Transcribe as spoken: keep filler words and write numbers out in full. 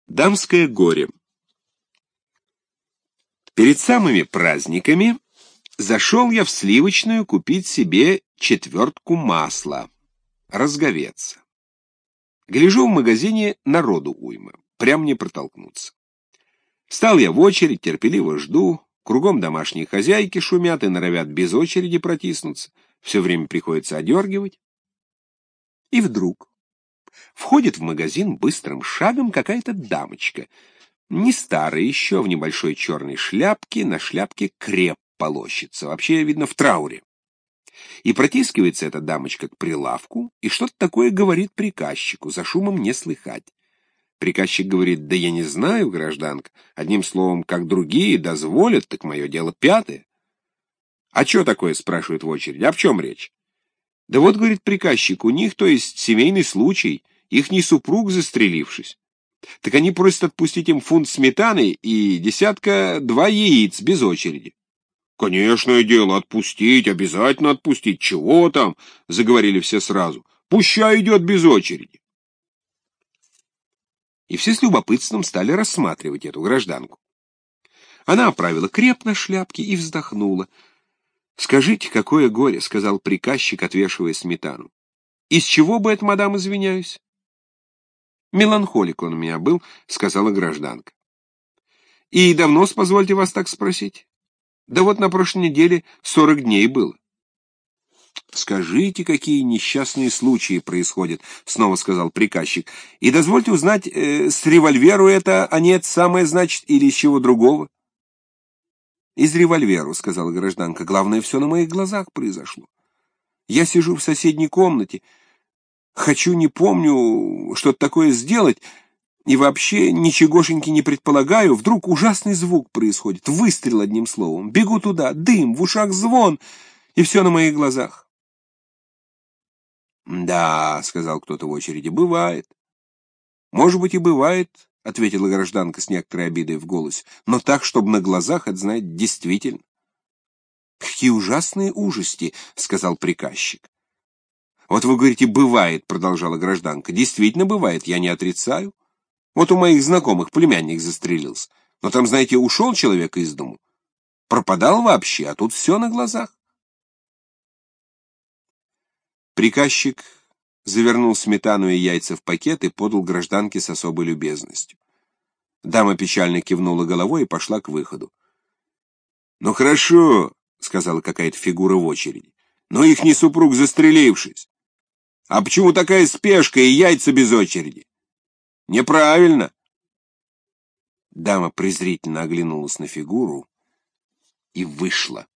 Дамское горе. Перед самыми праздниками зашел я в сливочную купить себе четвертку масла, разговеться. Гляжу, в магазине народу уйма, прям не протолкнуться. Стал я в очередь, терпеливо жду, кругом домашние хозяйки шумят и норовят без очереди протиснуться, все время приходится одергивать. И вдруг входит в магазин быстрым шагом какая-то дамочка, не старая еще, в небольшой черной шляпке, на шляпке креп полощется, вообще, видно, в трауре. И протискивается эта дамочка к прилавку, и что-то такое говорит приказчику, за шумом не слыхать. Приказчик говорит: да я не знаю, гражданка, одним словом, как другие дозволят, так мое дело пятое. А что такое, спрашивает в очереди, а в чем речь? Да вот, говорит приказчик, у них, то есть семейный случай, ихний супруг застрелившись. Так они просят отпустить им фунт сметаны и десятка-два яиц без очереди. «Конечное дело, отпустить, обязательно отпустить. Чего там?» — заговорили все сразу. «Пущай идет без очереди». И все с любопытством стали рассматривать эту гражданку. Она оправила креп на шляпке и вздохнула. «Скажите, какое горе», — сказал приказчик, отвешивая сметану. «Из чего бы это, мадам, извиняюсь?» «Меланхолик он у меня был», — сказала гражданка. «И давно, позвольте вас так спросить?» «Да вот на прошлой неделе сорок дней было». «Скажите, какие несчастные случаи происходят», — снова сказал приказчик. «И дозвольте узнать, э, с револьверу это, а нет, самое, значит, или из чего другого?» «Из револьверу», — сказала гражданка. «Главное, все на моих глазах произошло. Я сижу в соседней комнате, хочу, не помню, что-то такое сделать, и вообще ничегошеньки не предполагаю, вдруг ужасный звук происходит, выстрел, одним словом. Бегу туда, дым, в ушах звон, и все на моих глазах». «Да», — сказал кто-то в очереди, — «бывает». «Может быть, и бывает», — ответила гражданка с некоторой обидой в голосе, «но так, чтобы на глазах, это, знаете, действительно». «Какие ужасные ужасти», — сказал приказчик. «Вот вы говорите, бывает», — продолжала гражданка. «Действительно бывает, я не отрицаю. Вот у моих знакомых племянник застрелился. Но там, знаете, ушел человек из дому. Пропадал вообще, а тут все на глазах». Приказчик завернул сметану и яйца в пакет и подал гражданке с особой любезностью. Дама печально кивнула головой и пошла к выходу. «Ну хорошо», — сказала какая-то фигура в очереди, — «но ихний супруг застрелившись. А почему такая спешка и яйца без очереди? Неправильно». Дама презрительно оглянулась на фигуру и вышла.